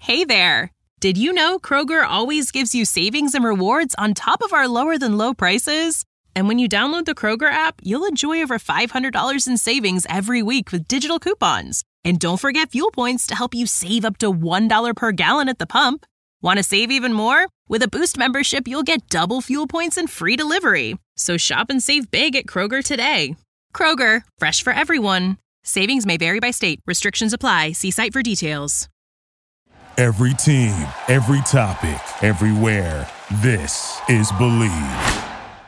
Hey there! Did you know Kroger always gives you savings and rewards on top of our lower-than-low prices? And when you download the Kroger app, you'll enjoy over $500 in savings every week with digital coupons. And don't forget fuel points to help you save up to $1 per gallon at the pump. Want to save even more? With a Boost membership, you'll get double fuel points and free delivery. So shop and save big at Kroger today. Kroger, fresh for everyone. Savings may vary by state. Restrictions apply. See site for details. Every team, every topic, everywhere. This is Believe.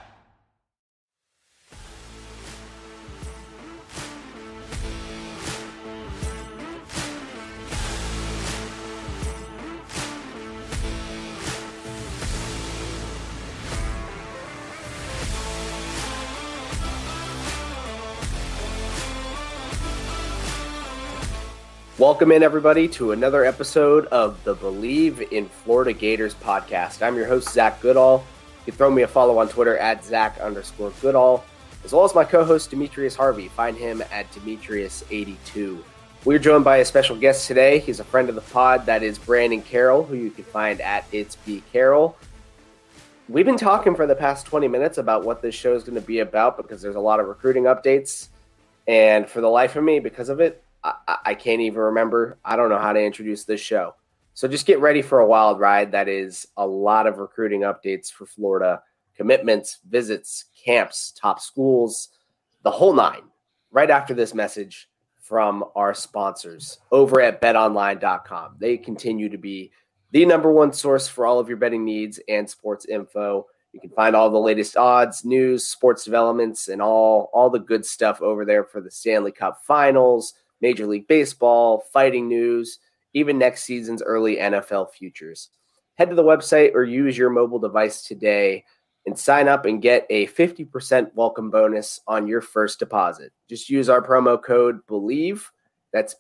Welcome in, everybody, to another episode of the Believe in Florida Gators podcast. I'm your host, Zach Goodall. You can throw me a follow on Twitter at Zach_Goodall, as well as my co-host, Demetrius Harvey. Find him at Demetrius82. We're joined by a special guest today. He's a friend of the pod. That is Brandon Carroll, who you can find at It's B Carroll. We've been talking for the past 20 minutes about what this show is going to be about because there's a lot of recruiting updates. And for the life of me, because of it, I can't even remember. I don't know how to introduce this show. So just get ready for a wild ride. That is a lot of recruiting updates for Florida. Commitments, visits, camps, top schools, the whole nine. Right after this message from our sponsors over at betonline.com. They continue to be the number one source for all of your betting needs and sports info. You can find all the latest odds, news, sports developments, and all the good stuff over there for the Stanley Cup Finals, Major League Baseball, fighting news, even next season's early NFL futures. Head to the website or use your mobile device today and sign up and get a 50% welcome bonus on your first deposit. Just use our promo code BELIEVE, that's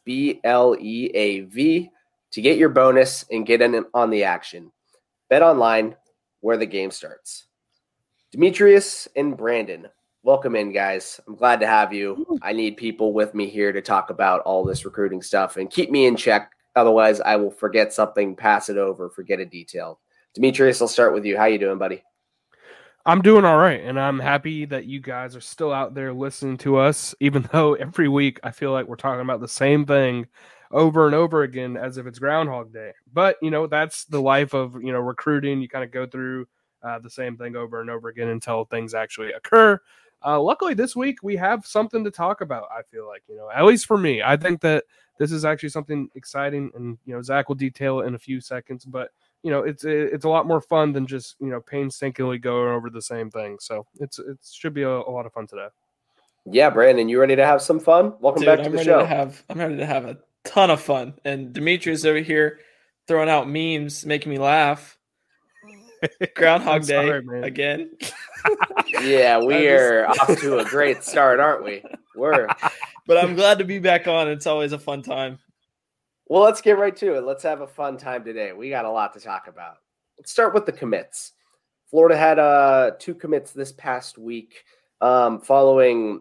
BLEAV, to get your bonus and get in on the action. Bet online, where the game starts. Demetrius and Brandon, welcome in, guys. I'm glad to have you. I need people with me here to talk about all this recruiting stuff and keep me in check. Otherwise, I will forget something, pass it over, forget a detail. Demetrius, I'll start with you. How you doing, buddy? I'm doing all right, and I'm happy that you guys are still out there listening to us, even though every week I feel like we're talking about the same thing over and over again as if it's Groundhog Day. But, that's the life of, recruiting. You kind of go through the same thing over and over again until things actually occur. Luckily, this week we have something to talk about. I feel like, at least for me, I think that this is actually something exciting, and Zach will detail it in a few seconds. But it's a lot more fun than just painstakingly going over the same thing. So it should be a lot of fun today. Yeah, Brandon, you ready to have some fun? Welcome back to the show. I'm ready to have a ton of fun, and Demetrius over here throwing out memes, making me laugh. Groundhog Day again. Yeah, we are off to a great start, aren't we? But I'm glad to be back on. It's always a fun time. Well, let's get right to it. Let's have a fun time today. We got a lot to talk about. Let's start with the commits. Florida had 2 commits this past week following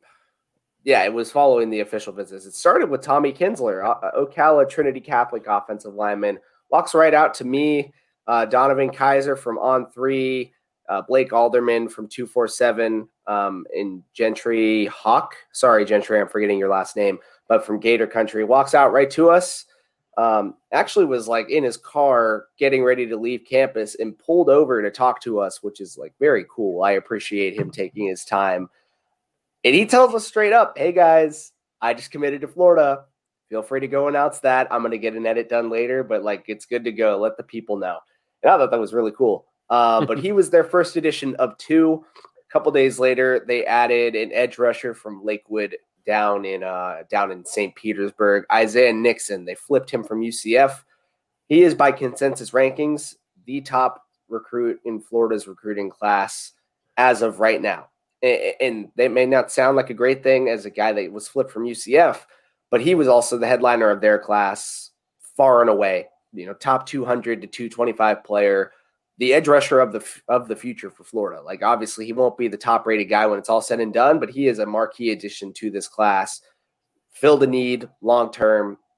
the official visits. It started with Tommy Kinsler, Ocala Trinity Catholic offensive lineman. Walks right out to me. Donovan Kaiser from On3, Blake Alderman from 247, and Gentry Hawk. Sorry, Gentry, I'm forgetting your last name, but from Gator Country. Walks out right to us. Actually was like in his car getting ready to leave campus and pulled over to talk to us, which is like very cool. I appreciate him taking his time. And he tells us straight up, hey guys, I just committed to Florida. Feel free to go announce that. I'm going to get an edit done later, but it's good to go. Let the people know. And I thought that was really cool. But he was their first edition of 2. A couple days later, they added an edge rusher from Lakewood down in St. Petersburg, Isaiah Nixon. They flipped him from UCF. He is, by consensus rankings, the top recruit in Florida's recruiting class as of right now. And that may not sound like a great thing as a guy that was flipped from UCF, but he was also the headliner of their class far and away. Top 200 to 225 player, the edge rusher of the future for Florida. Obviously, he won't be the top rated guy when it's all said and done, but he is a marquee addition to this class. Filled a need long term.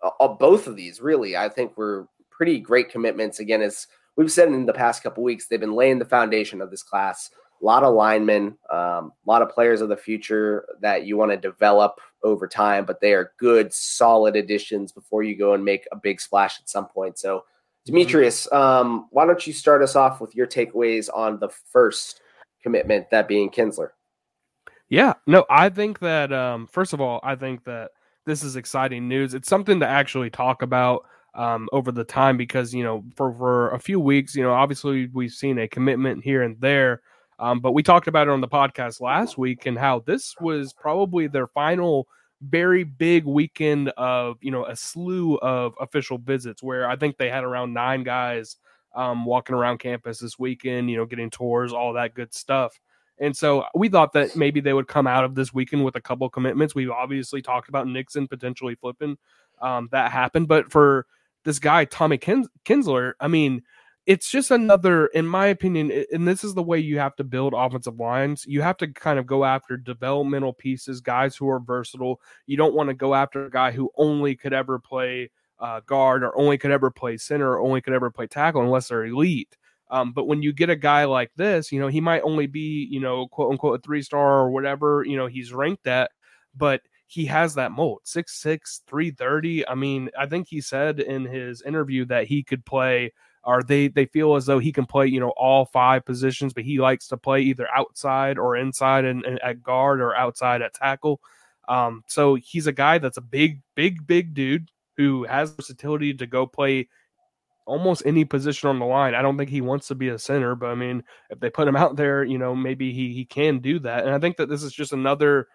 both of these, really, I think were pretty great commitments. Again, as we've said in the past couple weeks, they've been laying the foundation of this class. A lot of linemen, a lot of players of the future that you want to develop over time, but they are good, solid additions before you go and make a big splash at some point. So, Demetrius, why don't you start us off with your takeaways on the first commitment, that being Kinsler? Yeah, no, I think that, first of all, I think that this is exciting news. It's something to actually talk about over the time because, for a few weeks, obviously we've seen a commitment here and there. But we talked about it on the podcast last week and how this was probably their final very big weekend of, a slew of official visits where I think they had around 9 guys walking around campus this weekend, getting tours, all that good stuff. And so we thought that maybe they would come out of this weekend with a couple commitments. We've obviously talked about Nixon potentially flipping. That happened. But for this guy, Tommy Kinsler, I mean, it's just another, in my opinion, and this is the way you have to build offensive lines. You have to kind of go after developmental pieces, guys who are versatile. You don't want to go after a guy who only could ever play guard or only could ever play center or only could ever play tackle unless they're elite. But when you get a guy like this, he might only be, quote unquote, a 3-star or whatever, he's ranked at, but he has that mold, 6'6", 330. I mean, I think he said in his interview that he could play, or they feel as though he can play, all 5 positions, but he likes to play either outside or inside and at guard or outside at tackle. So he's a guy that's a big dude who has versatility to go play almost any position on the line. I don't think he wants to be a center, but I mean, if they put him out there, maybe he can do that. And I think that this is just another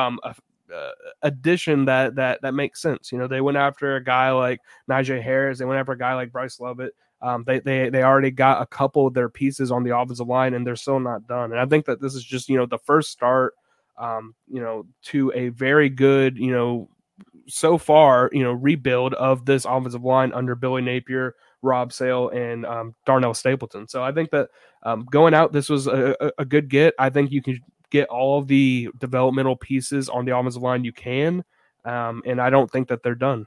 addition that makes sense. They went after a guy like Najee Harris. They went after a guy like Bryce Lovett. They already got a couple of their pieces on the offensive line, and they're still not done. And I think that this is just, the first start, to a very good, so far, rebuild of this offensive line under Billy Napier, Rob Sale, and Darnell Stapleton. So I think that going out, this was a good get. I think you can get all of the developmental pieces on the offensive line you can, and I don't think that they're done.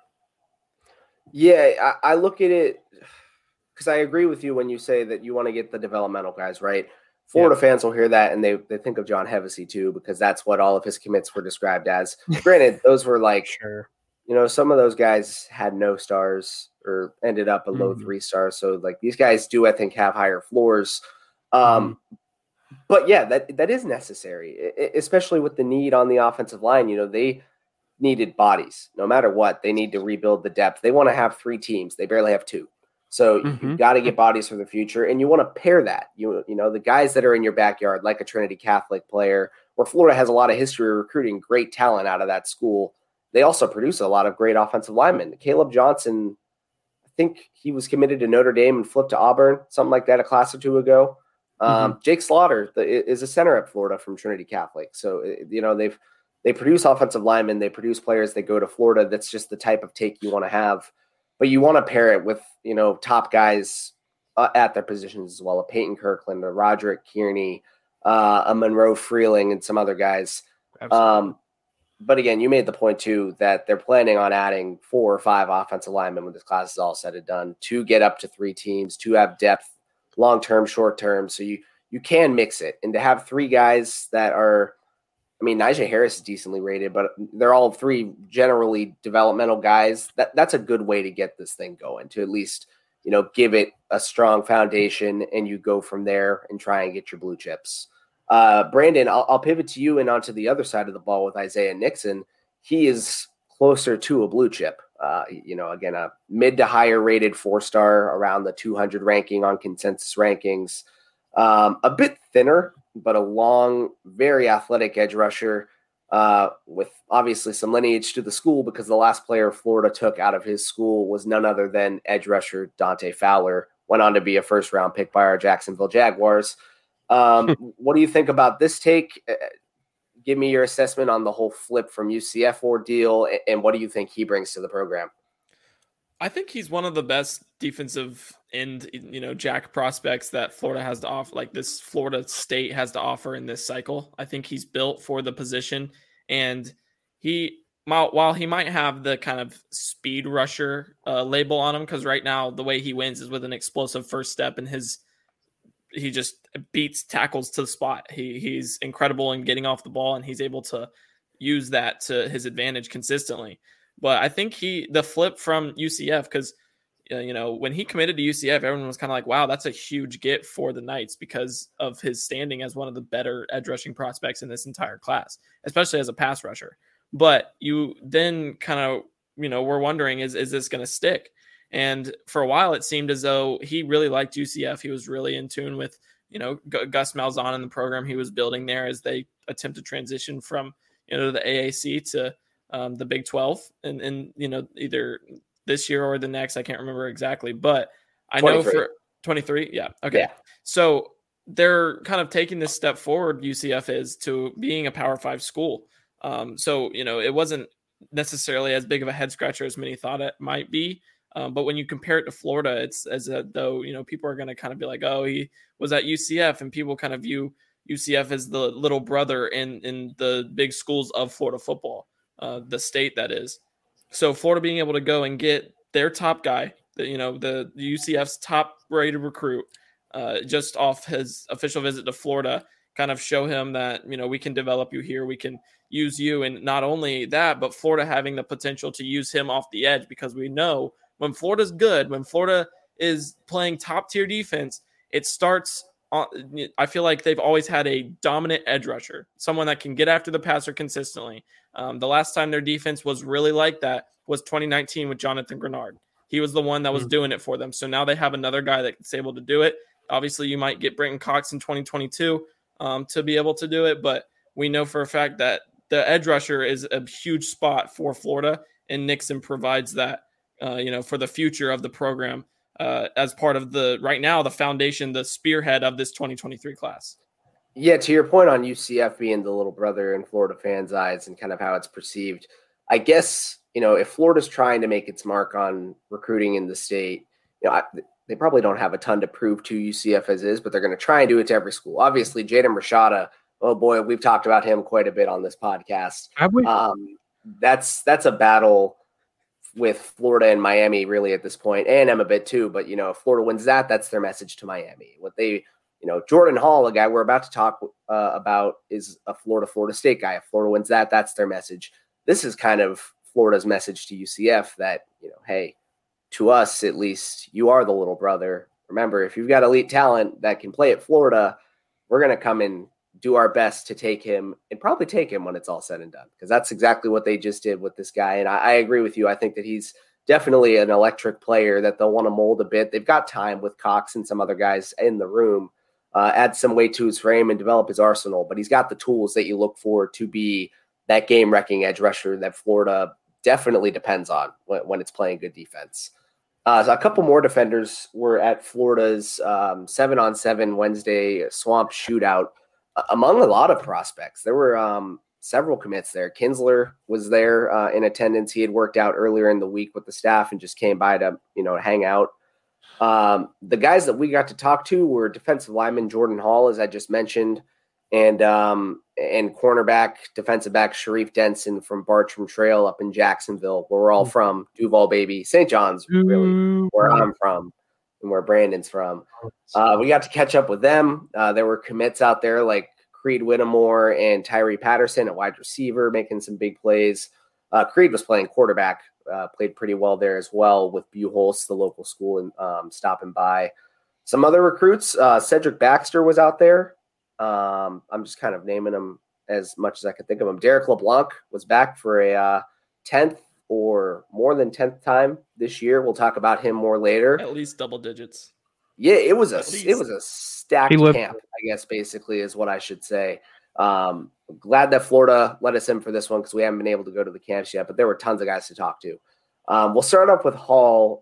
Yeah, I look at it because I agree with you when you say that you want to get the developmental guys, right? Florida fans will hear that, and they think of John Hevesy too, because that's what all of his commits were described as. Granted, those were like, sure, some of those guys had no stars or ended up a low 3 stars. So like these guys do, I think, have higher floors. But yeah, that is necessary, especially with the need on the offensive line. They needed bodies no matter what. They need to rebuild the depth. They want to have 3 teams. They barely have 2. So you've got to get bodies for the future, and you want to pair that. The guys that are in your backyard, like a Trinity Catholic player, where Florida has a lot of history of recruiting great talent out of that school. They also produce a lot of great offensive linemen. Caleb Johnson, I think he was committed to Notre Dame and flipped to Auburn, something like that, a class or 2 ago. Jake Slaughter is a center at Florida from Trinity Catholic. So, they produce offensive linemen. They produce players that go to Florida. That's just the type of take you want to have. But you want to pair it with, top guys at their positions as well. A Peyton Kirkland, a Roderick Kearney, a Monroe Freeling, and some other guys. But again, you made the point too that they're planning on adding 4 or 5 offensive linemen when this class is all said and done to get up to 3 teams, to have depth, long-term, short-term. So you can mix it. And to have 3 guys that are, Najee Harris is decently rated, but they're all 3 generally developmental guys. That's a good way to get this thing going, to at least, give it a strong foundation, and you go from there and try and get your blue chips. Brandon, I'll pivot to you and onto the other side of the ball with Isaiah Nixon. He is closer to a blue chip. Again, a mid to higher rated 4-star, around the 200 ranking on consensus rankings. A bit thinner, but a long, very athletic edge rusher with obviously some lineage to the school, because the last player Florida took out of his school was none other than edge rusher Dante Fowler, went on to be a first-round pick by our Jacksonville Jaguars. What do you think about this take? Give me your assessment on the whole flip from UCF ordeal, and what do you think he brings to the program? I think he's one of the best defensive end, Jack prospects that Florida has to offer, like this Florida State has to offer in this cycle. I think he's built for the position, and he while he might have the kind of speed rusher label on him, because right now the way he wins is with an explosive first step, and he just beats tackles to the spot. He's incredible in getting off the ball, and he's able to use that to his advantage consistently. But I think the flip from UCF, because when he committed to UCF, everyone was kind of like, wow, that's a huge get for the Knights because of his standing as one of the better edge rushing prospects in this entire class, especially as a pass rusher. But you then kind of, were wondering, is this going to stick? And for a while, it seemed as though he really liked UCF. He was really in tune with, Gus Malzahn and the program he was building there as they attempt to transition from, the AAC to the Big 12 and either this year or the next. I can't remember exactly, but I 23. Know for 23. Yeah. Okay. Yeah. So they're kind of taking this step forward. UCF is to being a Power 5 school. So, it wasn't necessarily as big of a head scratcher as many thought it might be. But when you compare it to Florida, it's as though, people are going to kind of be like, oh, he was at UCF, and people kind of view UCF as the little brother in the big schools of Florida football, the state that is. So Florida being able to go and get their top guy, the UCF's top rated recruit, just off his official visit to Florida, kind of show him that, we can develop you here. We can use you. And not only that, but Florida having the potential to use him off the edge, because we know when Florida's good, when Florida is playing top tier defense, it starts on, I feel like they've always had a dominant edge rusher, someone that can get after the passer consistently. The last time their defense was really like that was 2019 with Jonathan Grenard. He was the one that was doing it for them. So now they have another guy that's able to do it. Obviously, you might get Brenton Cox in 2022 to be able to do it, but we know for a fact that the edge rusher is a huge spot for Florida, and Nixon provides that, for the future of the program as part of right now, the foundation, the spearhead of this 2023 class. Yeah, to your point on UCF being the little brother in Florida fans' eyes and kind of how it's perceived, I guess, if Florida's trying to make its mark on recruiting in the state, they probably don't have a ton to prove to UCF as is, but they're going to try and do it to every school. Obviously, Jaden Rashada, oh boy, we've talked about him quite a bit on this podcast. Have we? That's a battle with Florida and Miami really at this point, and them a bit too. But, if Florida wins that's their message to Miami. What they, Jordan Hall, a guy we're about to talk about, is a Florida State guy. If Florida wins that's their message. This is kind of Florida's message to UCF that, hey, to us, at least, you are the little brother. Remember, if you've got elite talent that can play at Florida, we're going to come and do our best to take him, and probably take him when it's all said and done, because that's exactly what they just did with this guy. And I agree with you. I think that he's definitely an electric player that they'll want to mold a bit. They've got time with Cox and some other guys in the room, add some weight to his frame and develop his arsenal. But he's got the tools that you look for to be that game-wrecking edge rusher that Florida definitely depends on when it's playing good defense. So a couple more defenders were at Florida's 7-on-7 Wednesday Swamp Shootout. Among a lot of prospects, there were several commits there. Kinsler was there in attendance. He had worked out earlier in the week with the staff and just came by to hang out. The guys that we got to talk to were defensive lineman Jordan Hall, as I just mentioned, and cornerback, defensive back Sharif Denson from Bartram Trail up in Jacksonville, where we're all from. Duval, baby. St. John's, really, where I'm from and where Brandon's from. We got to catch up with them. There were commits out there like Creed Whittemore and Tyree Patterson at wide receiver, making some big plays. Creed was playing quarterback, played pretty well there as well with Buchholz, the local school, and stopping by. Some other recruits, Cedric Baxter was out there. I'm just kind of naming them as much as I could think of them. Derek LeBlanc was back for a 10th or more than 10th time this year. We'll talk about him more later. At least double digits. Yeah, it was a stacked camp, I guess, basically is what I should say. Glad that Florida let us in for this one because we haven't been able to go to the camps yet, but there were tons of guys to talk to. We'll start off with Hall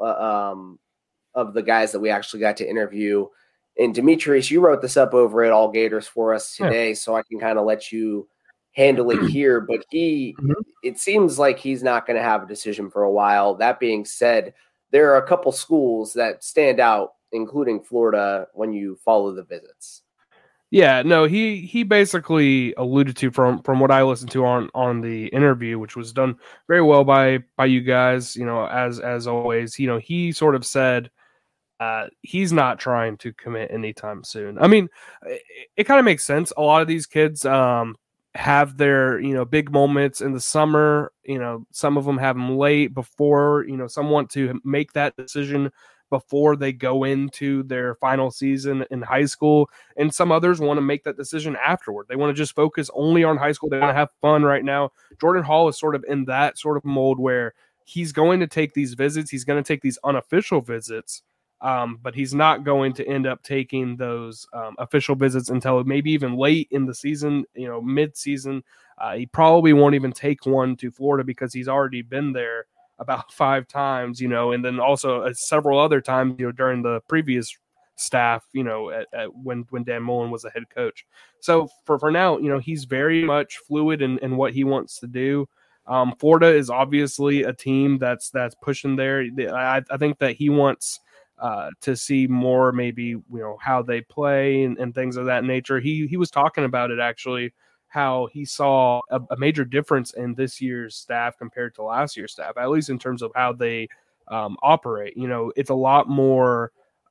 of the guys that we actually got to interview. And Demetrius, you wrote this up over at All Gators for us today, so I can kind of let you handle it here. But it seems like he's not going to have a decision for a while. That being said, there are a couple schools that stand out, including Florida, when you follow the visits. Yeah, no, he basically alluded to from what I listened to on the interview, which was done very well by you guys, as always. He sort of said he's not trying to commit anytime soon. I mean, it kind of makes sense. A lot of these kids have their big moments in the summer. Some of them have them late before. Some want to make that decision before they go into their final season in high school, and some others want to make that decision afterward. They want to just focus only on high school. They want to have fun right now. Jordan Hall is sort of in that sort of mold where he's going to take these visits. He's going to take these unofficial visits, but he's not going to end up taking those official visits until maybe even late in the season, mid-season. He probably won't even take one to Florida because he's already been there about 5 times, and then also several other times, during the previous staff, when Dan Mullen was the head coach. So for now, he's very much fluid in what he wants to do. Florida is obviously a team that's pushing there. I think that he wants to see more, maybe, how they play and things of that nature. He was talking about it, actually, how he saw a major difference in this year's staff compared to last year's staff, at least in terms of how they operate. It's a lot more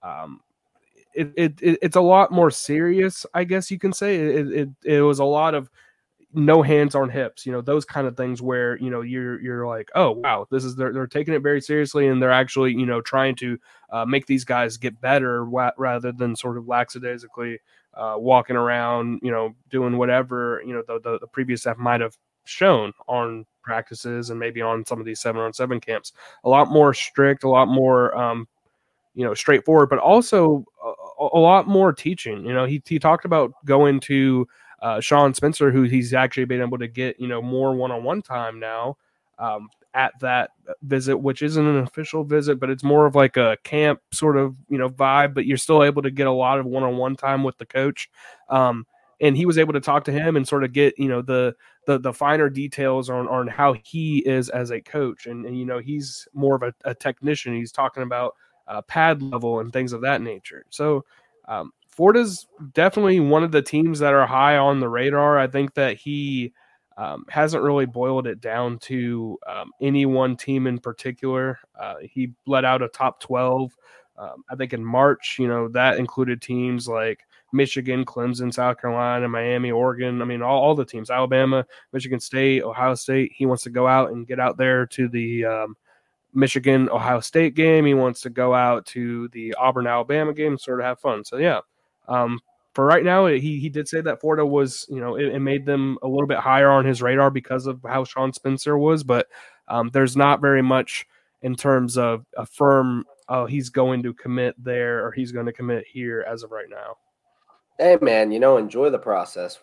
it's a lot more serious, I guess you can say. It was a lot of no hands on hips, those kind of things where, you're like, oh, wow, this is, they're taking it very seriously. And they're actually, trying to make these guys get better rather than sort of lackadaisically walking around, doing whatever, the previous staff might have shown on practices and maybe on some of these 7-on-7 camps. A lot more strict, a lot more, straightforward, but also a lot more teaching. He talked about going to Sean Spencer, who he's actually been able to get, more one-on-one time now at that visit, which isn't an official visit, but it's more of like a camp sort of, vibe, but you're still able to get a lot of one-on-one time with the coach. And he was able to talk to him and sort of get, the finer details on how he is as a coach. And he's more of a technician. He's talking about pad level and things of that nature. So, Florida's definitely one of the teams that are high on the radar. I think that he hasn't really boiled it down to any one team in particular. He let out a top 12, I think, in March. That included teams like Michigan, Clemson, South Carolina, Miami, Oregon. I mean, all the teams, Alabama, Michigan State, Ohio State. He wants to go out and get out there to the Michigan, Ohio State game. He wants to go out to the Auburn, Alabama game and sort of have fun. So, yeah. For right now, he did say that Florida was, it made them a little bit higher on his radar because of how Sean Spencer was, but there's not very much in terms of a firm, he's going to commit there or he's going to commit here as of right now. Hey, man, enjoy the process.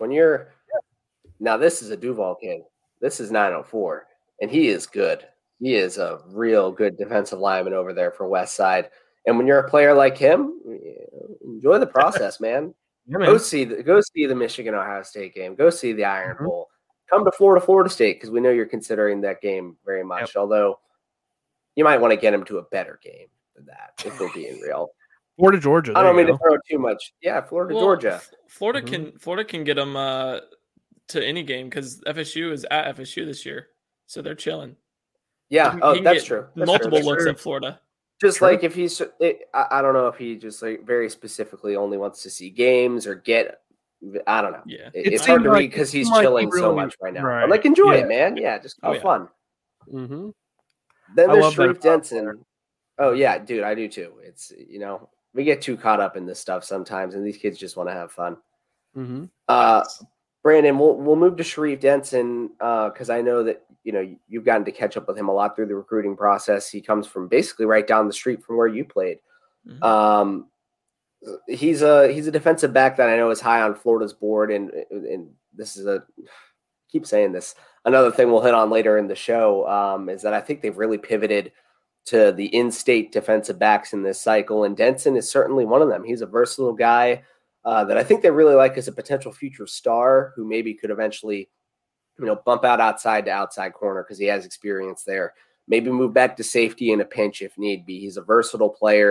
Now this is a Duval kid. This is 904, and he is good. He is a real good defensive lineman over there for West Side. And when you're a player like him, enjoy the process, man. Yeah, man. Go see the Michigan Ohio State game. Go see the Iron Bowl. Come to Florida State, because we know you're considering that game very much. Yep. Although you might want to get him to a better game than that, if we're being real. Florida, Georgia. I don't mean to throw too much. Yeah, Georgia. Florida can get them to any game because FSU is at FSU this year, so they're chilling. Yeah, that's true. Multiple looks at Florida. Just like if he's, I don't know if he just like very specifically only wants to see games or get, I don't know. Yeah, it's hard to read because he's chilling so much right now. Right. I'm like, enjoy it, man. Yeah, just have fun. Mm-hmm. Then there's Sharif Denson. Oh yeah, dude, I do too. It's we get too caught up in this stuff sometimes, and these kids just want to have fun. Mm-hmm. Brandon, we'll move to Sharif Denson because I know that you've gotten to catch up with him a lot through the recruiting process. He comes from basically right down the street from where you played. Mm-hmm. He's a defensive back that I know is high on Florida's board, and this is keep saying this. Another thing we'll hit on later in the show is that I think they've really pivoted to the in-state defensive backs in this cycle, and Denson is certainly one of them. He's a versatile guy that I think they really like as a potential future star who maybe could eventually, bump out outside to outside corner because he has experience there. Maybe move back to safety in a pinch if need be. He's a versatile player.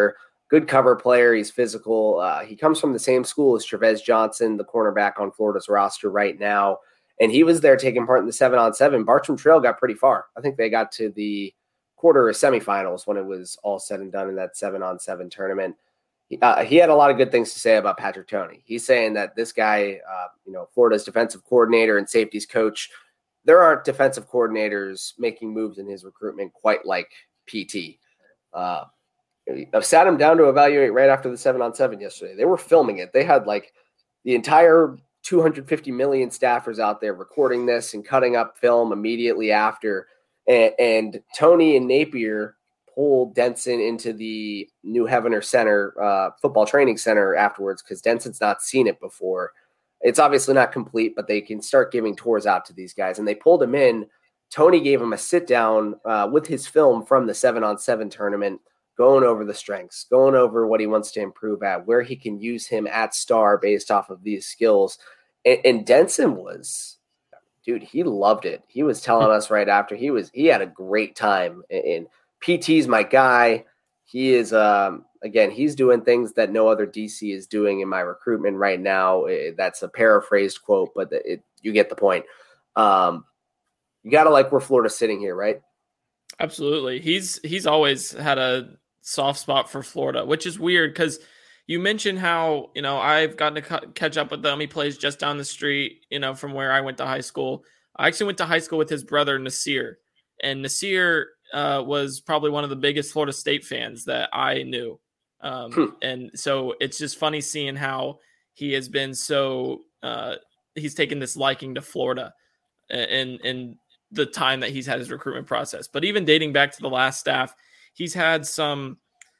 good cover player. He's physical. He comes from the same school as Trevez Johnson, the cornerback on Florida's roster right now. And he was there taking part in the 7-on-7. Bartram Trail got pretty far. I think they got to the quarter or semifinals when it was all said and done in that 7-on-7 tournament. He had a lot of good things to say about Patrick Toney. He's saying that this guy, Florida's defensive coordinator and safeties coach, there aren't defensive coordinators making moves in his recruitment quite like PT. I've sat him down to evaluate right after the 7-on-7 yesterday. They were filming it. They had like the entire 250 million staffers out there recording this and cutting up film immediately after. And Toney and Napier pulled Denson into the New Heavener Center, football training center afterwards, because Denson's not seen it before. It's obviously not complete, but they can start giving tours out to these guys. And they pulled him in. Toney gave him a sit down with his film from the 7-on-7 tournament, going over the strengths, going over what he wants to improve at, where he can use him at star based off of these skills. And Denson was, dude, he loved it. He was telling us right after he had a great time. And PT's my guy. He is, again, he's doing things that no other DC is doing in my recruitment right now. That's a paraphrased quote, but you get the point. You got to like where Florida's sitting here, right? Absolutely. He's always had a soft spot for Florida, which is weird because you mentioned how, I've gotten to catch up with him. He plays just down the street, from where I went to high school. I actually went to high school with his brother, Nasir. And Nasir was probably one of the biggest Florida State fans that I knew. And so it's just funny seeing how he has been so he's taken this liking to Florida in the time that he's had his recruitment process. But even dating back to the last staff, he's had some,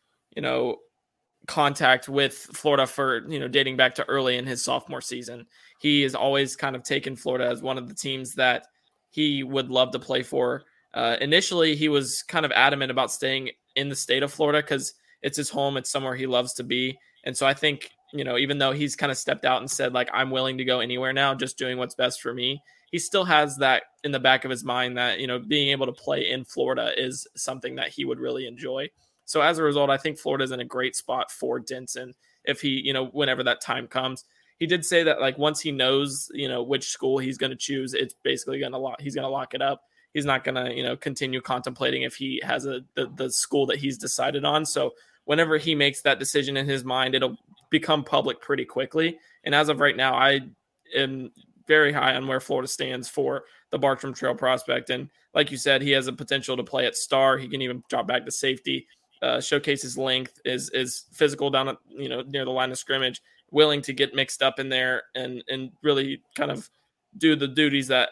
contact with Florida for, dating back to early in his sophomore season. He has always kind of taken Florida as one of the teams that he would love to play for. Initially, he was kind of adamant about staying in the state of Florida because it's his home. It's somewhere he loves to be. And so I think, even though he's kind of stepped out and said, like, I'm willing to go anywhere now, just doing what's best for me, he still has that in the back of his mind that, being able to play in Florida is something that he would really enjoy. So as a result, I think Florida's in a great spot for Denson if he, whenever that time comes. He did say that, like, once he knows, which school he's going to choose, it's basically he's going to lock it up. He's not going to, continue contemplating if he has the school that he's decided on. So whenever he makes that decision in his mind, it'll become public pretty quickly. And as of right now, I am very high on where Florida stands for the Bartram Trail prospect. And like you said, he has a potential to play at star. He can even drop back to safety, showcase his length, is physical down at, near the line of scrimmage, willing to get mixed up in there and really kind of do the duties that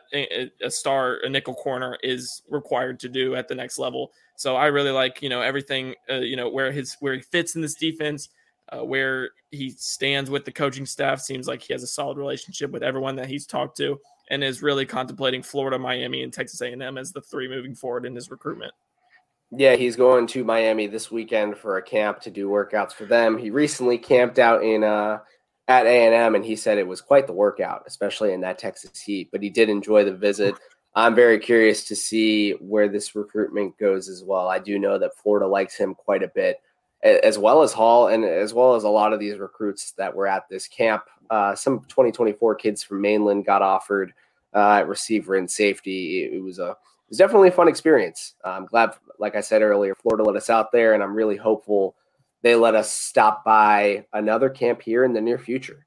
a nickel corner is required to do at the next level. So I really like, everything, where he fits in this defense, where he stands with the coaching staff. Seems like he has a solid relationship with everyone that he's talked to and is really contemplating Florida, Miami, and Texas A&M as the three moving forward in his recruitment. Yeah, he's going to Miami this weekend for a camp to do workouts for them. He recently camped out at A&M, and he said it was quite the workout, especially in that Texas heat, but he did enjoy the visit. I'm very curious to see where this recruitment goes as well. I do know that Florida likes him quite a bit, as well as Hall and as well as a lot of these recruits that were at this camp. Some 2024 kids from Mainland got offered at receiver and safety. It was definitely a fun experience. I'm glad, like I said earlier, Florida let us out there, and I'm really hopeful they let us stop by another camp here in the near future.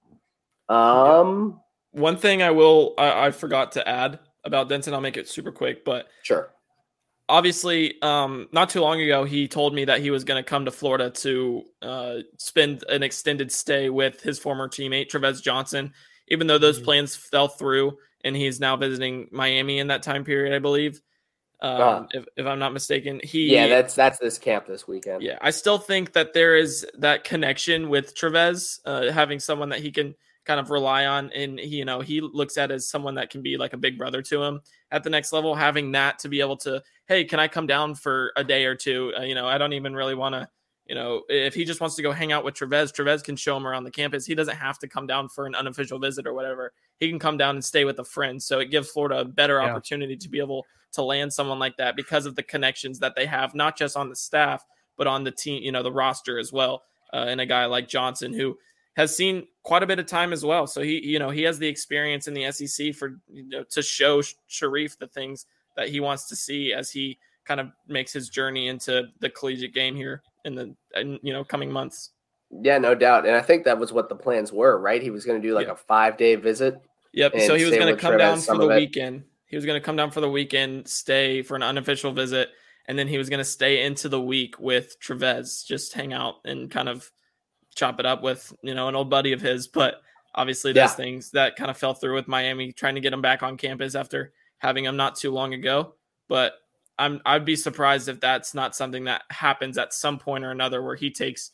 One thing I forgot to add about Denson, I'll make it super quick, but sure. Obviously, not too long ago, he told me that he was going to come to Florida to spend an extended stay with his former teammate, Trevez Johnson, even though those plans fell through, and he's now visiting Miami in that time period, I believe. If I'm not mistaken, that's this camp this weekend. Yeah, I still think that there is that connection with Trevez, having someone that he can kind of rely on, and he looks at as someone that can be like a big brother to him at the next level. Having that to be able to, hey, can I come down for a day or two? I don't even really want to. If he just wants to go hang out with Trevez can show him around the campus. He doesn't have to come down for an unofficial visit or whatever. He can come down and stay with a friend. So it gives Florida a better opportunity to be able to land someone like that because of the connections that they have, not just on the staff, but on the team, the roster as well. and a guy like Johnson, who has seen quite a bit of time as well. So he has the experience in the SEC to show Sharif the things that he wants to see as he kind of makes his journey into the collegiate game here in the coming months. Yeah, no doubt. And I think that was what the plans were, right? He was going to do like a 5-day visit. Yep. So he was going to come down for the weekend. He was going to come down for the weekend, stay for an unofficial visit, and then he was going to stay into the week with Trevez, just hang out and kind of chop it up with, an old buddy of his. But obviously those things that kind of fell through with Miami, trying to get him back on campus after having him not too long ago. But I'd be surprised if that's not something that happens at some point or another where he takes,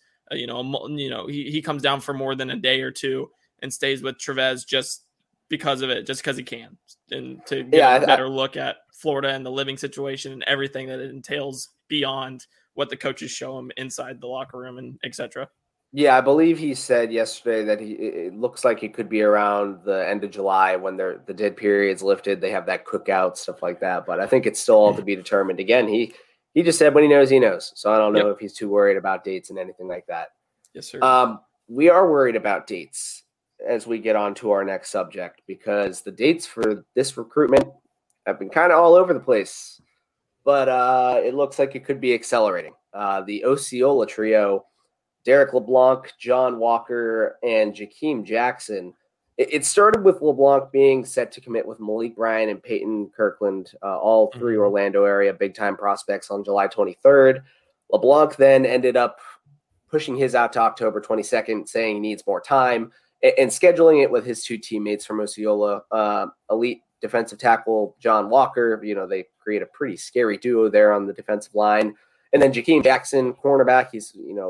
he comes down for more than a day or two and stays with Trevez just because of it, just because he can, and to get a better look at Florida and the living situation and everything that it entails beyond what the coaches show him inside the locker room and etc. Yeah, I believe he said yesterday that it looks like it could be around the end of July when the dead period's lifted. They have that cookout, stuff like that. But I think it's still all to be determined. Again, he just said when he knows, he knows. So I don't know if he's too worried about dates and anything like that. Yes, sir. We are worried about dates as we get on to our next subject, because the dates for this recruitment have been kind of all over the place. But it looks like it could be accelerating. The Osceola trio, Derek LeBlanc, John Walker, and Jakeem Jackson. It started with LeBlanc being set to commit with Malik Bryan and Peyton Kirkland, all three Orlando area big-time prospects, on July 23rd. LeBlanc then ended up pushing his out to October 22nd, saying he needs more time, and scheduling it with his two teammates from Osceola, elite defensive tackle John Walker. They create a pretty scary duo there on the defensive line. And then Jakeem Jackson, cornerback. He's,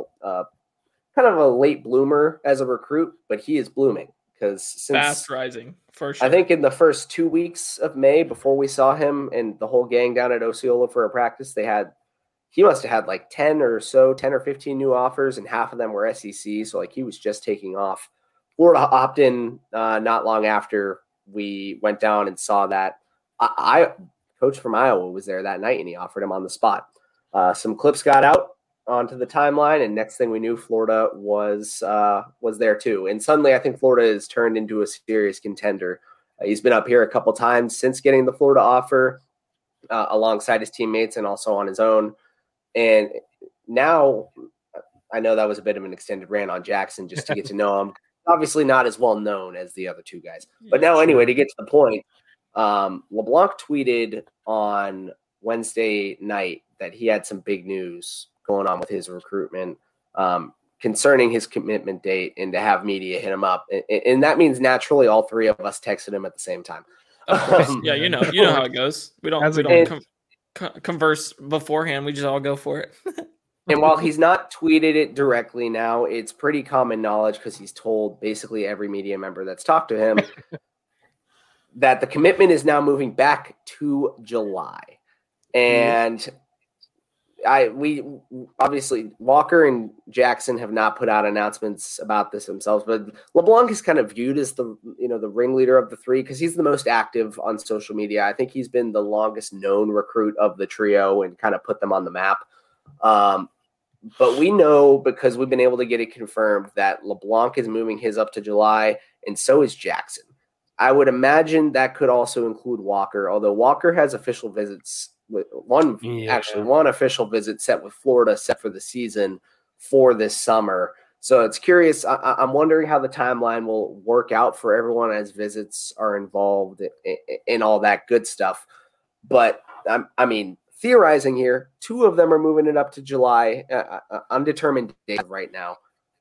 kind of a late bloomer as a recruit, but he is blooming because since fast rising for sure. I think in the first 2 weeks of May, before we saw him and the whole gang down at Osceola for a practice, he must have had like 10 or 15 new offers, and half of them were SEC. So he was just taking off. Florida opted in not long after we went down and saw that. Coach from Iowa was there that night, and he offered him on the spot. Some clips got out onto the timeline, and next thing we knew, Florida was there too. And suddenly I think Florida has turned into a serious contender. He's been up here a couple times since getting the Florida offer, alongside his teammates and also on his own. And now, I know that was a bit of an extended rant on Jackson just to get to know him. Obviously not as well known as the other two guys. But now anyway, to get to the point, LeBlanc tweeted on Wednesday night that he had some big news going on with his recruitment concerning his commitment date, and to have media hit him up. And that means naturally all three of us texted him at the same time. Of course. Yeah, you know how it goes. We don't converse beforehand. We just all go for it. And while he's not tweeted it directly now, it's pretty common knowledge, because he's told basically every media member that's talked to him that the commitment is now moving back to July. And we obviously, Walker and Jackson have not put out announcements about this themselves, but LeBlanc is kind of viewed as the ringleader of the three, because he's the most active on social media. I think he's been the longest known recruit of the trio and kind of put them on the map. But we know, because we've been able to get it confirmed, that LeBlanc is moving his up to July, and so is Jackson. I would imagine that could also include Walker, although Walker has official visits. One official visit set with Florida, set for the season for this summer. So it's curious. I'm wondering how the timeline will work out for everyone as visits are involved in all that good stuff. But theorizing here, two of them are moving it up to July. Undetermined date right now.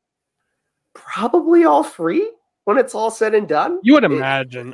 Probably all three when it's all said and done. You would imagine.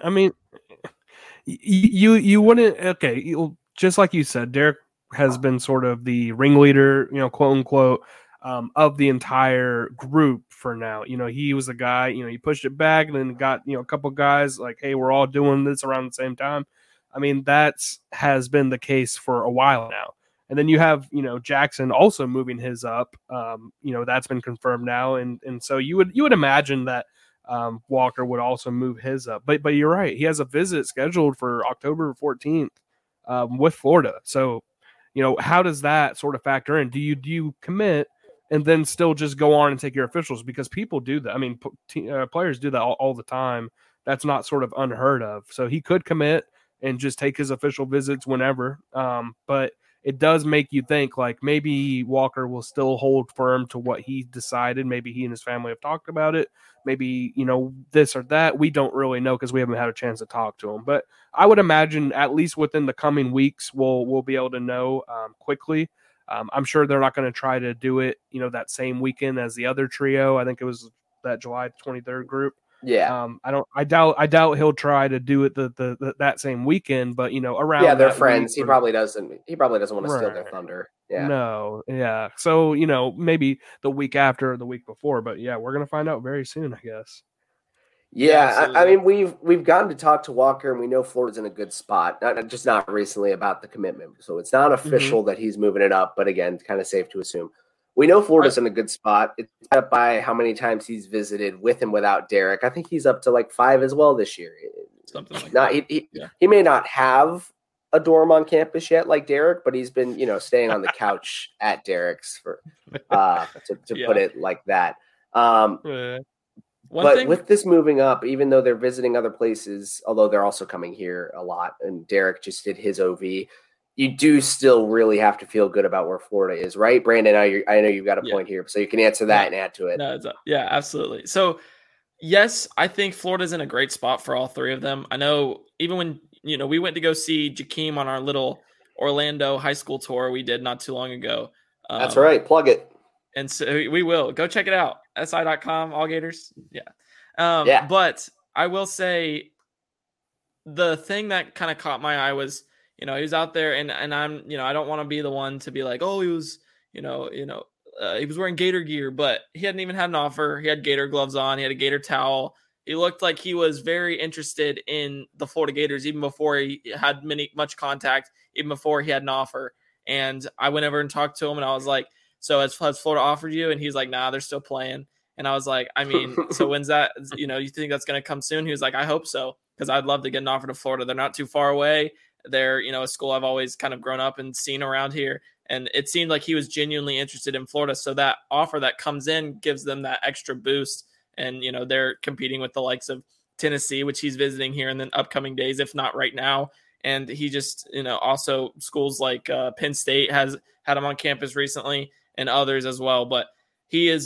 You wouldn't. Okay, just like you said, Derek has been sort of the ringleader, quote unquote, of the entire group for now. He was the guy. He pushed it back and then got a couple guys like, hey, we're all doing this around the same time. That has been the case for a while now. And then you have, Jackson also moving his up. That's been confirmed now. And so you would imagine that Walker would also move his up. But you're right. He has a visit scheduled for October 14th with Florida. So, how does that sort of factor in? Do you commit and then still just go on and take your officials, because people do that. I mean, players do that all the time. That's not sort of unheard of. So he could commit and just take his official visits whenever. But it does make you think, like, maybe Walker will still hold firm to what he decided. Maybe he and his family have talked about it. Maybe, this or that. We don't really know because we haven't had a chance to talk to him. But I would imagine at least within the coming weeks, we'll be able to know quickly. I'm sure they're not going to try to do it, that same weekend as the other trio. I think it was that July 23rd group. Yeah. I doubt he'll try to do it that same weekend, but around. Yeah, they're friends. He probably doesn't want to steal their thunder. Yeah. No. Yeah. So, maybe the week after or the week before, but yeah, we're going to find out very soon, I guess. Yeah, I mean, we've gotten to talk to Walker, and we know Florida's in a good spot. Not recently about the commitment, so it's not official that he's moving it up. But again, it's kind of safe to assume. We know Florida's in a good spot. It's up by how many times he's visited with and without Derek. I think he's up to like 5 as well this year. Something like that. He may not have a dorm on campus yet like Derek, but he's been staying on the couch at Derek's for to put it like that. With this moving up, even though they're visiting other places, although they're also coming here a lot, and Derek just did his OV, you do still really have to feel good about where Florida is, right? Brandon, I know you've got a point here, so you can answer that and add to it. No, yeah, absolutely. So, yes, I think Florida's in a great spot for all three of them. I know even when, we went to go see Jakeem on our little Orlando high school tour we did not too long ago. That's right. Plug it. And so we will. Go check it out. SI.com, All Gators. Yeah. But I will say the thing that kind of caught my eye was, he was out there and I'm, I don't want to be the one to be like, oh, he was, he was wearing Gator gear, but he hadn't even had an offer. He had Gator gloves on. He had a Gator towel. He looked like he was very interested in the Florida Gators, even before he had much contact, even before he had an offer. And I went over and talked to him and I was like, so has Florida offered you? And he's like, nah, they're still playing. And I was like, I mean, so when's that, you think that's going to come soon? He was like, I hope so. Because I'd love to get an offer to Florida. They're not too far away. They're, a school I've always kind of grown up and seen around here. And it seemed like he was genuinely interested in Florida. So that offer that comes in gives them that extra boost. And, they're competing with the likes of Tennessee, which he's visiting here in the upcoming days, if not right now. And he just, also schools like Penn State has had him on campus recently and others as well. But he is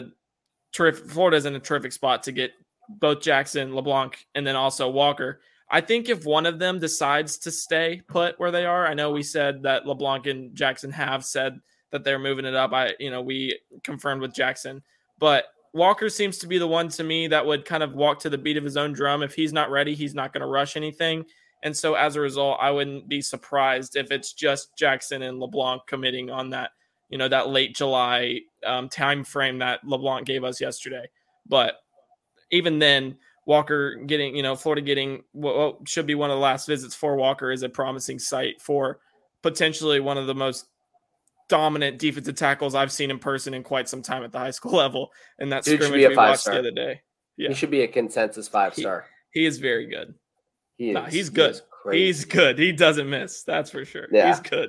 Florida's in a terrific spot to get both Jackson, LeBlanc, and then also Walker. I think if one of them decides to stay put where they are, I know we said that LeBlanc and Jackson have said that they're moving it up. We confirmed with Jackson, but Walker seems to be the one to me that would kind of walk to the beat of his own drum. If he's not ready, he's not going to rush anything. And so as a result, I wouldn't be surprised if it's just Jackson and LeBlanc committing on that, that late July time frame that LeBlanc gave us yesterday. But even then, Walker getting, Florida getting what should be one of the last visits for Walker is a promising sight for potentially one of the most dominant defensive tackles I've seen in person in quite some time at the high school level. And that scrimmage we watched the other day. Yeah. He should be a consensus 5-star. He is very good. He's good. He's good. He doesn't miss. That's for sure. Yeah. He's good.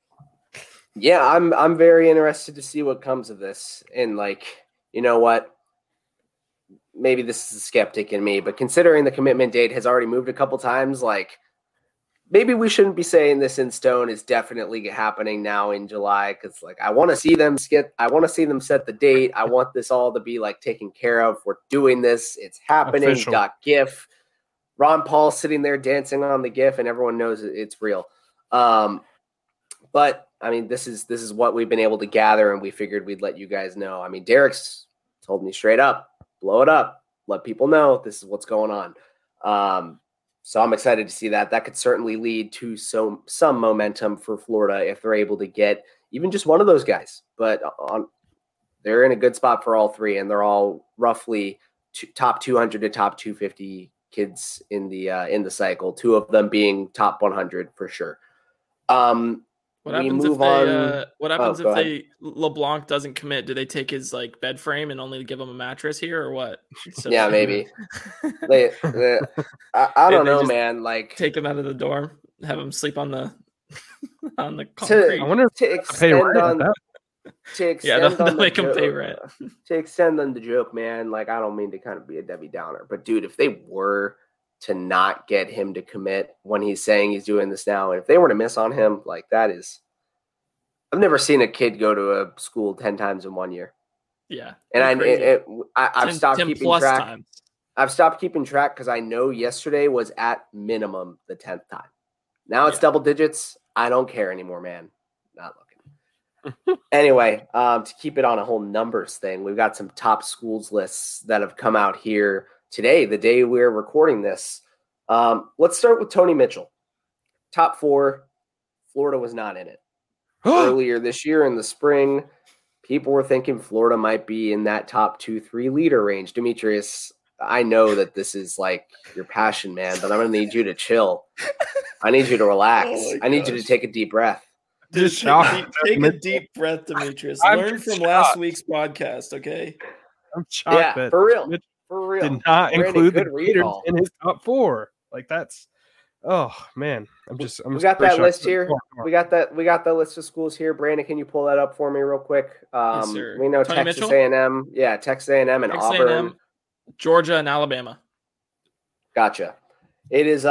Yeah, I'm very interested to see what comes of this. And you know what? Maybe this is a skeptic in me, but considering the commitment date has already moved a couple times, maybe we shouldn't be saying this in stone is definitely happening now in July. Cause I want to see them set the date. I want this all to be taken care of. We're doing this. It's happening. Official. GIF. Ron Paul sitting there dancing on the GIF and everyone knows it's real. But I mean, this is what we've been able to gather and we figured we'd let you guys know. I mean, Derek's told me straight up, blow it up, let people know this is what's going on. So I'm excited to see that. That could certainly lead to some momentum for Florida if they're able to get even just one of those guys. But they're in a good spot for all three, and they're all roughly top 200 to top 250 kids in the cycle. 2 of them being top 100 for sure. What happens if LeBlanc doesn't commit? Do they take his bed frame and only give him a mattress here, or what? So, yeah, maybe. I don't know, man. Take him out of the dorm, have him sleep on the concrete. I wonder if to extend on that. to extend they'll on the make him joke, pay rent. To extend on the joke, man, like I don't mean to kind of be a Debbie Downer, but dude, if they were to not get him to commit when he's saying he's doing this now, and if they were to miss on him, like that is, I've never seen a kid go to a school 10 times in 1 year. Yeah, and I've stopped 10 keeping plus track. Times. I've stopped keeping track because I know yesterday was at minimum the 10th time. Now it's double digits. I don't care anymore, man. Not looking. Anyway, to keep it on a whole numbers thing, we've got some top schools lists that have come out here today, the day we're recording this. Let's start with Tony Mitchell. Top 4, Florida was not in it. Earlier this year in the spring, people were thinking Florida might be in that top 2-3 leader range. Demetrius, I know that this is like your passion, man, but I'm going to need you to chill. I need you to relax. I need you to take a deep breath. Just take a deep breath, Demetrius. Learn from last week's podcast, okay? I'm shocked that for real. Did not include the Gators in his top 4. Like that's, oh man, we got that list here. We got the list of schools here. Brandon, can you pull that up for me real quick? Yes, sir. We know Tony Texas Mitchell? A&M. Yeah, Texas A&M and Texas Auburn. A&M, Georgia and Alabama. Gotcha. It is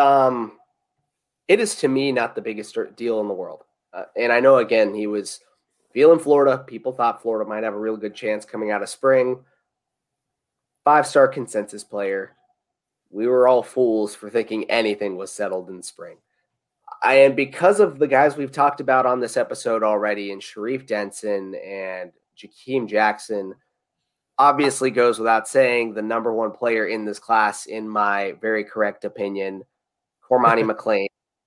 to me not the biggest deal in the world. And I know, again, he was feeling Florida. People thought Florida might have a real good chance coming out of spring. 5-star consensus player. We were all fools for thinking anything was settled in spring. And because of the guys we've talked about on this episode already, and Sharif Denson and Jakeem Jackson, obviously goes without saying, the number 1 player in this class, in my very correct opinion, Cormani McClain,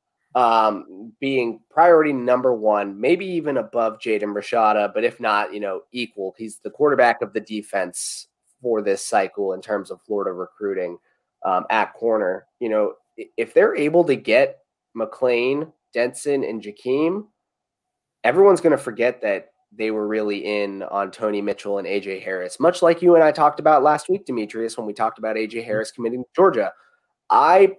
being priority number 1, maybe even above Jaden Rashada, but if not, equal. He's the quarterback of the defense for this cycle in terms of Florida recruiting at corner. If they're able to get McClain, Denson, and Jakeem, everyone's going to forget that they were really in on Tony Mitchell and A.J. Harris, much like you and I talked about last week, Demetrius, when we talked about A.J. Harris committing to Georgia. I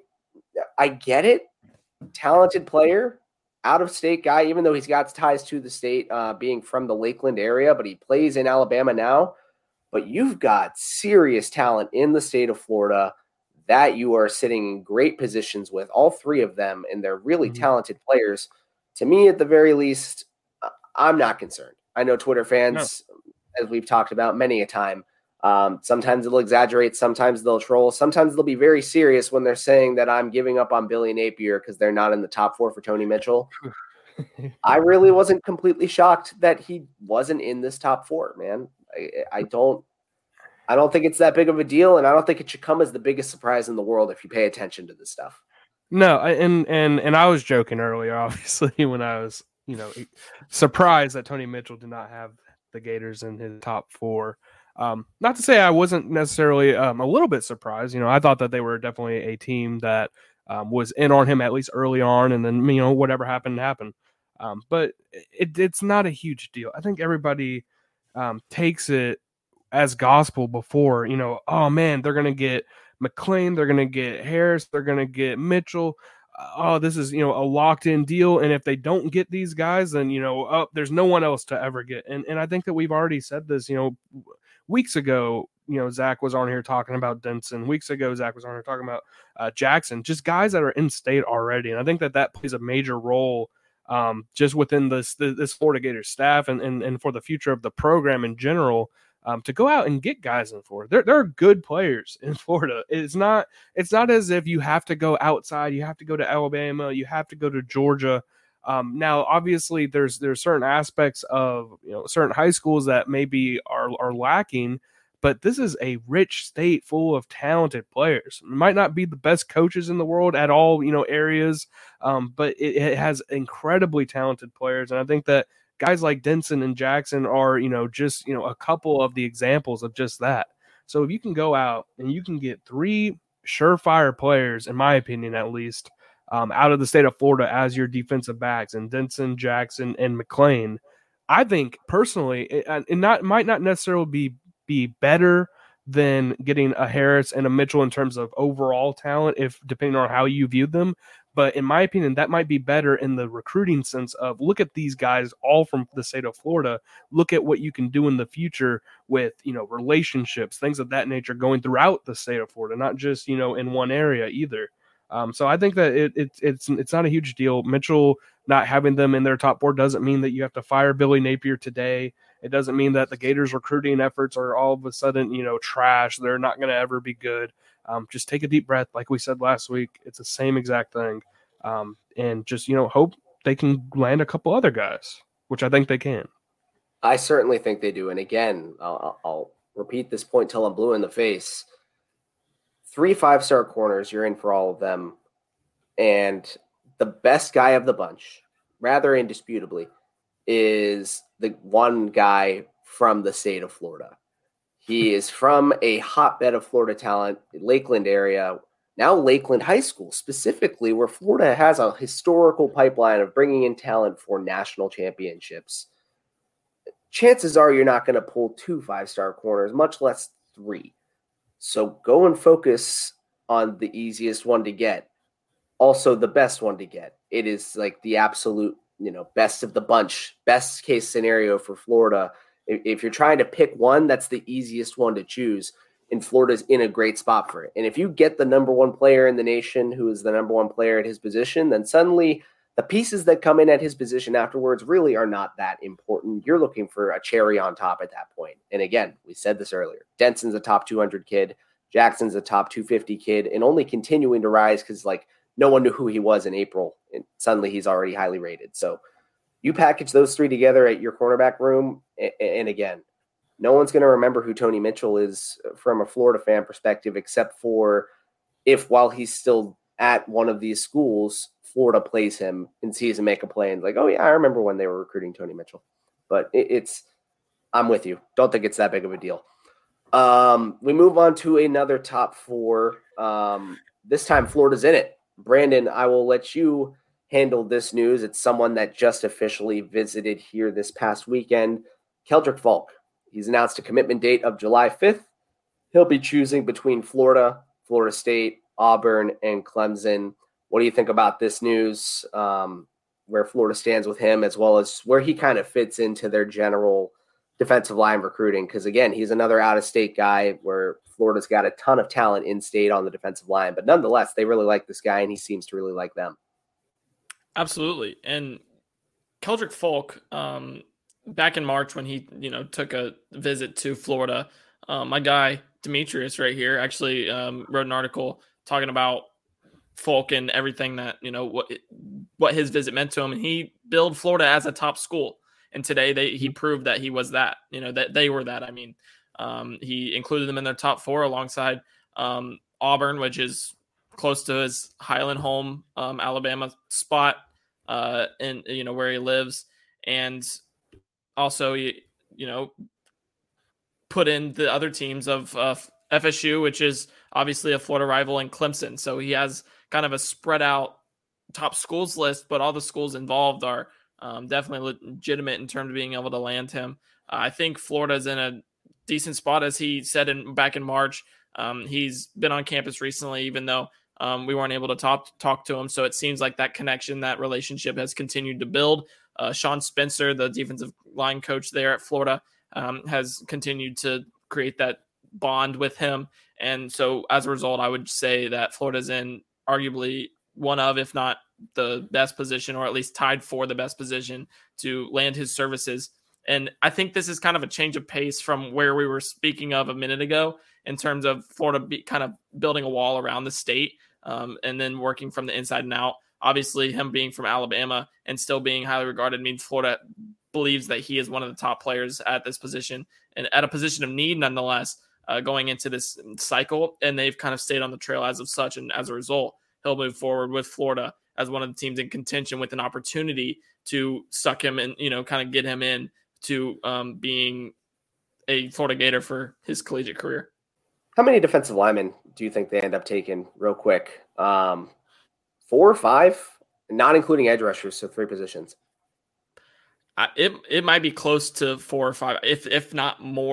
get it. Talented player, out-of-state guy, even though he's got ties to the state, being from the Lakeland area, but he plays in Alabama now. But you've got serious talent in the state of Florida that you are sitting in great positions with, all 3 of them, and they're really talented players. To me, at the very least, I'm not concerned. I know Twitter fans, as we've talked about many a time, sometimes they'll exaggerate, sometimes they'll troll, sometimes they'll be very serious when they're saying that I'm giving up on Billy Napier because they're not in the top 4 for Tony Mitchell. I really wasn't completely shocked that he wasn't in this top 4, man. I don't think it's that big of a deal, and I don't think it should come as the biggest surprise in the world if you pay attention to this stuff. No, and I was joking earlier, obviously, when I was, surprised that Tony Mitchell did not have the Gators in his top 4. Not to say I wasn't necessarily a little bit surprised. I thought that they were definitely a team that was in on him at least early on, and then whatever happened. But it's not a huge deal. I think everybody takes it as gospel before, oh man, they're going to get McClain, they're going to get Harris, they're going to get Mitchell. Oh, this is, a locked in deal. And if they don't get these guys, then, there's no one else to ever get. And I think that we've already said this, weeks ago, Zach was on here talking about Denson. Weeks ago, Zach was on here talking about Jackson, just guys that are in state already. And I think that plays a major role just within this Florida Gators staff and for the future of the program in general, to go out and get guys in Florida. There are good players in Florida. It's not as if you have to go outside. You have to go to Alabama. You have to go to Georgia. Now, obviously, there's certain aspects of certain high schools that maybe are lacking, but this is a rich state full of talented players. It might not be the best coaches in the world at all, areas, but it has incredibly talented players, and I think that guys like Denson and Jackson are, just, a couple of the examples of just that. So if you can go out and you can get 3 surefire players, in my opinion, at least, out of the state of Florida as your defensive backs, and Denson, Jackson, and McClain, I think personally, it might not necessarily be better than getting a Harris and a Mitchell in terms of overall talent, if depending on how you view them. But in my opinion, that might be better in the recruiting sense of look at these guys all from the state of Florida. Look at what you can do in the future with, relationships, things of that nature going throughout the state of Florida, not just, in one area either. So I think that it's not a huge deal. Mitchell not having them in their top 4 doesn't mean that you have to fire Billy Napier today. It doesn't mean that the Gators recruiting efforts are all of a sudden, trash. They're not going to ever be good. Just take a deep breath. Like we said last week, it's the same exact thing. And just, hope they can land a couple other guys, which I think they can. I certainly think they do. And again, I'll repeat this point till I'm blue in the face. 3 5-star corners, you're in for all of them. And the best guy of the bunch, rather indisputably, is the one guy from the state of Florida. He is from a hotbed of Florida talent, Lakeland area, now Lakeland High School specifically, where Florida has a historical pipeline of bringing in talent for national championships. Chances are you're not going to pull 2 5-star corners, much less 3. So go and focus on the easiest one to get. Also the best one to get. It is like the absolute, best of the bunch, best case scenario for Florida. If you're trying to pick one, that's the easiest one to choose. And Florida's in a great spot for it. And if you get the number 1 player in the nation who is the number 1 player at his position, then suddenly the pieces that come in at his position afterwards really are not that important. You're looking for a cherry on top at that point. And again, we said this earlier. Denson's a top 200 kid. Jackson's a top 250 kid and only continuing to rise because, no one knew who he was in April. And suddenly he's already highly rated. So you package those 3 together at your cornerback room. And again, no one's going to remember who Tony Mitchell is from a Florida fan perspective, except for if while he's still at one of these schools, Florida plays him and sees him make a play and like, oh yeah, I remember when they were recruiting Tony Mitchell. But I'm with you. Don't think it's that big of a deal. We move on to another top 4. This time Florida's in it. Brandon, I will let you handle this news. It's someone that just officially visited here this past weekend. Keldrick Falk. He's announced a commitment date of July 5th. He'll be choosing between Florida, Florida State, Auburn, and Clemson. What do you think about this news, where Florida stands with him, as well as where he kind of fits into their general defensive line recruiting? Because, again, he's another out-of-state guy where Florida's got a ton of talent in-state on the defensive line. But nonetheless, they really like this guy, and he seems to really like them. Absolutely. And Keldrick Falk, back in March when he, took a visit to Florida, my guy Demetrius right here actually wrote an article talking about Falk and everything that, what his visit meant to him. And he billed Florida as a top school. And today he proved that he was that, that they were that. I mean, he included them in their top 4 alongside Auburn, which is close to his Highland home, Alabama spot, and where he lives, and also put in the other teams of FSU, which is obviously a Florida rival, and Clemson. So he has kind of a spread out top schools list, but all the schools involved are definitely legitimate in terms of being able to land him. I think Florida's in a decent spot, as he said back in March. He's been on campus recently, even though we weren't able to talk to him. So it seems like that connection, that relationship has continued to build. Sean Spencer, the defensive line coach there at Florida, has continued to create that bond with him. And so as a result, I would say that Florida's in arguably one of, if not the best position, or at least tied for the best position to land his services. And I think this is kind of a change of pace from where we were speaking of a minute ago in terms of Florida kind of building a wall around the state and then working from the inside and out. Obviously, him being from Alabama and still being highly regarded means Florida believes that he is one of the top players at this position and at a position of need, nonetheless, going into this cycle. And they've kind of stayed on the trail as of such. And as a result, he'll move forward with Florida as one of the teams in contention with an opportunity to suck him and, kind of get him in to being a Florida Gator for his collegiate career. How many defensive linemen do you think they end up taking real quick? 4 or 5, not including edge rushers, so 3 positions. It might be close to 4 or 5, if not more.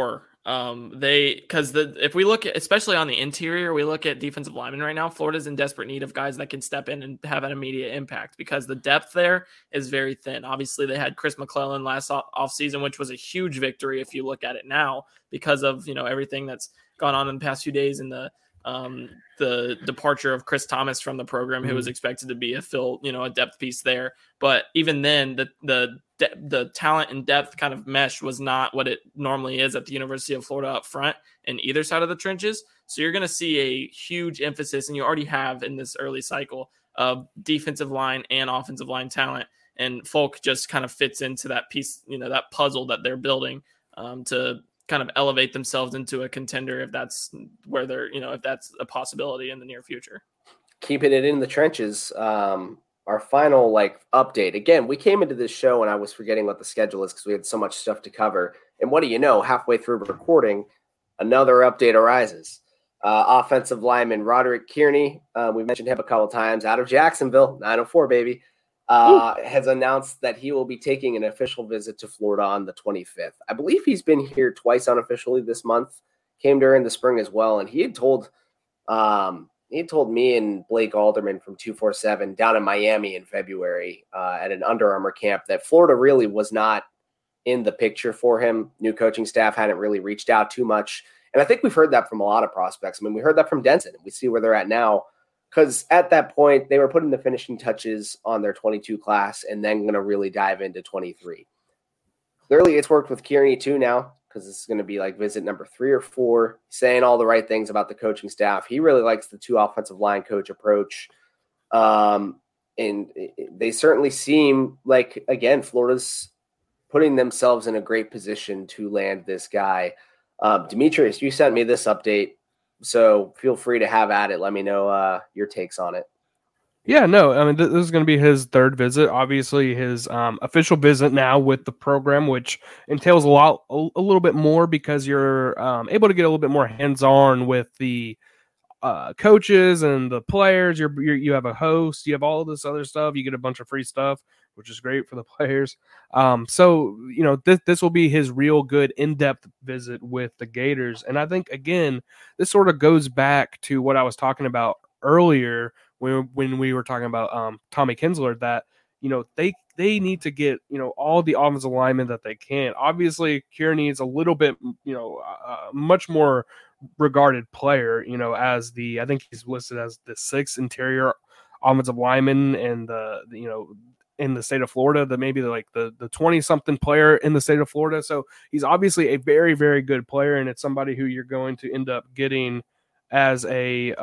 If we look at, especially on the interior, we look at defensive linemen right now, Florida's in desperate need of guys that can step in and have an immediate impact because the depth there is very thin. Obviously, they had Chris McClellan last offseason, which was a huge victory if you look at it now because of, everything that's gone on in the past few days and the departure of Chris Thomas from the program, who was expected to be a depth piece there. But even then, the talent and depth kind of mesh was not what it normally is at the University of Florida up front in either side of the trenches. So you're going to see a huge emphasis, and you already have in this early cycle of defensive line and offensive line talent. And Folk just kind of fits into that piece, that puzzle that they're building to kind of elevate themselves into a contender if that's where they're, if that's a possibility in the near future. Keeping it in the trenches. Our final update. Again, we came into this show and I was forgetting what the schedule is because we had so much stuff to cover. And what do you know? Halfway through recording, another update arises. Offensive lineman Roderick Kearney, we mentioned him a couple of times, out of Jacksonville, 904 baby, has announced that he will be taking an official visit to Florida on the 25th. I believe he's been here twice unofficially this month, came during the spring as well. And he had told me and Blake Alderman from 247 down in Miami in February at an Under Armour camp that Florida really was not in the picture for him. New coaching staff hadn't really reached out too much. And I think we've heard that from a lot of prospects. I mean, we heard that from Denson, and we see where they're at now. Because at that point, they were putting the finishing touches on their 22 class and then going to really dive into 23. Clearly, it's worked with Kearney too now, because this is going to be visit number 3 or 4, saying all the right things about the coaching staff. He really likes the 2 offensive line coach approach. And they certainly seem like, again, Florida's putting themselves in a great position to land this guy. Demetrius, you sent me this update, so feel free to have at it. Let me know your takes on it. Yeah, no, I mean, this is going to be his 3rd visit. Obviously, his official visit now with the program, which entails a little bit more because you're able to get a little bit more hands-on with the coaches and the players. You have a host, you have all this other stuff. You get a bunch of free stuff, which is great for the players. So this will be his real good in-depth visit with the Gators. And I think, again, this sort of goes back to what I was talking about earlier when we were talking about Tommy Kinsler, that they need to get all the offensive linemen that they can. Obviously, Kearney is a little bit much more regarded player, as I think he's listed as the 6th interior offensive lineman and in the state of Florida, that maybe the 20-something player in the state of Florida. So he's obviously a very, very good player, and it's somebody who you're going to end up getting as a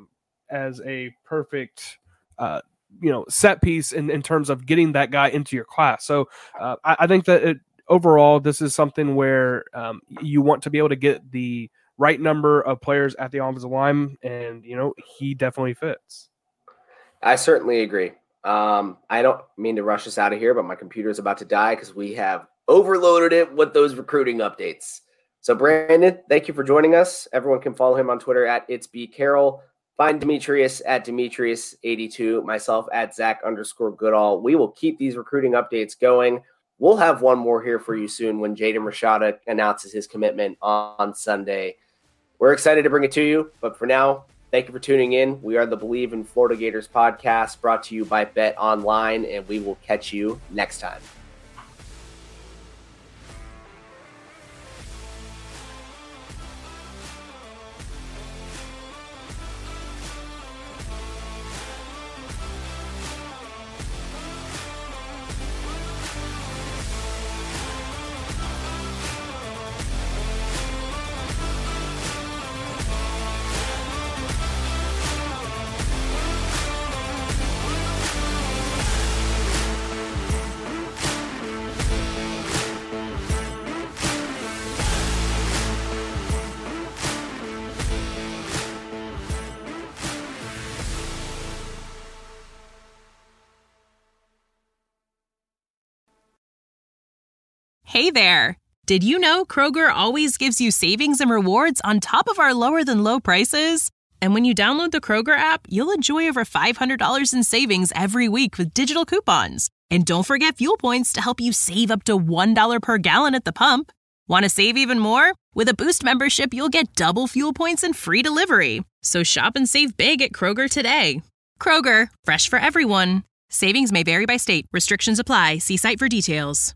perfect set piece in terms of getting that guy into your class. So I think that overall, this is something where you want to be able to get the right number of players at the offensive line, and he definitely fits. I certainly agree. I don't mean to rush us out of here, but my computer is about to die because we have overloaded it with those recruiting updates. So Brandon, thank you for joining us. Everyone can follow him on Twitter at itsbcarroll. Find Demetrius at Demetrius82, myself at Zach_Goodall. We will keep these recruiting updates going. We'll have one more here for you soon when Jaden Rashada announces his commitment on Sunday. We're excited to bring it to you, but for now, thank you for tuning in. We are the Believe in Florida Gators podcast, brought to you by Bet Online, and we will catch you next time. Hey there! Did you know Kroger always gives you savings and rewards on top of our lower-than-low prices? And when you download the Kroger app, you'll enjoy over $500 in savings every week with digital coupons. And don't forget fuel points to help you save up to $1 per gallon at the pump. Want to save even more? With a Boost membership, you'll get double fuel points and free delivery. So shop and save big at Kroger today. Kroger, fresh for everyone. Savings may vary by state. Restrictions apply. See site for details.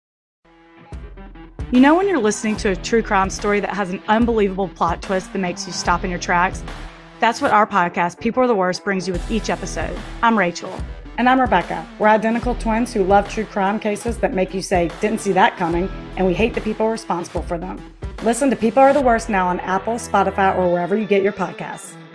You know when you're listening to a true crime story that has an unbelievable plot twist that makes you stop in your tracks? That's what our podcast, People Are the Worst, brings you with each episode. I'm Rachel. And I'm Rebecca. We're identical twins who love true crime cases that make you say, didn't see that coming, and we hate the people responsible for them. Listen to People Are the Worst now on Apple, Spotify, or wherever you get your podcasts.